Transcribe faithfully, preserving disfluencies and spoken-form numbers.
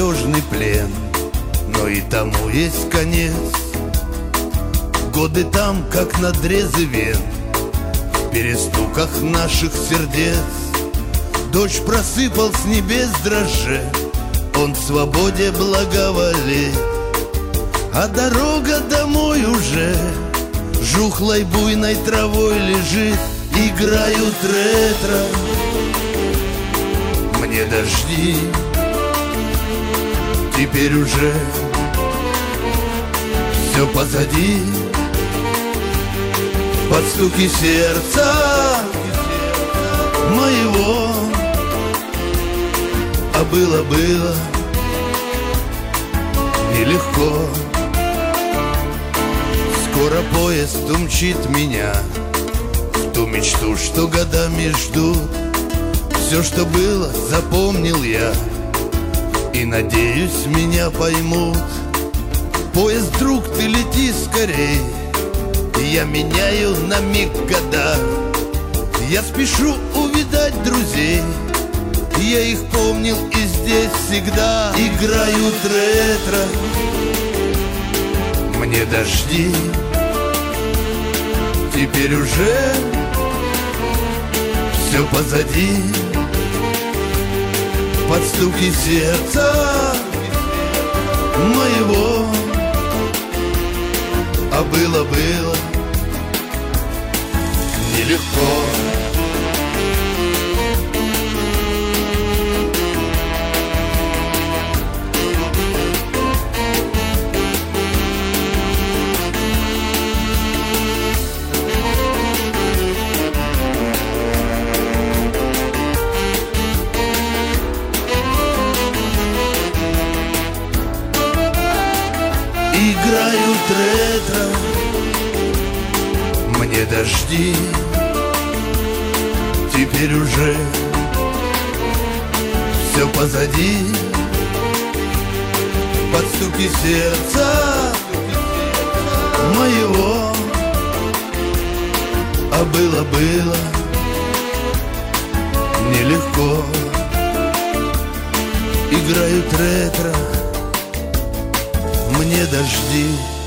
безнадежный плен, но и тому есть конец. Годы там, как надрезы вен, в перестуках наших сердец. Дождь просыпал с небес дрожже, он в свободе благоволит. А дорога домой уже жухлой буйной травой лежит. Играют ретро, мне дожди теперь уже все позади. Под стуки сердца моего, а было-было нелегко. Скоро поезд умчит меня в ту мечту, что годами жду. Все, что было, запомнил я, и, надеюсь, меня поймут. Поезд, друг, ты лети скорей, я меняю на миг года. Я спешу увидать друзей, я их помнил и здесь всегда. Играют ретро, мне дожди теперь уже все позади. Под стуки сердца моего, а было-было нелегко. Играют ретро, мне дожди теперь уже все позади. Под стуки сердца моего, а было-было нелегко. Играют ретро, мне дожди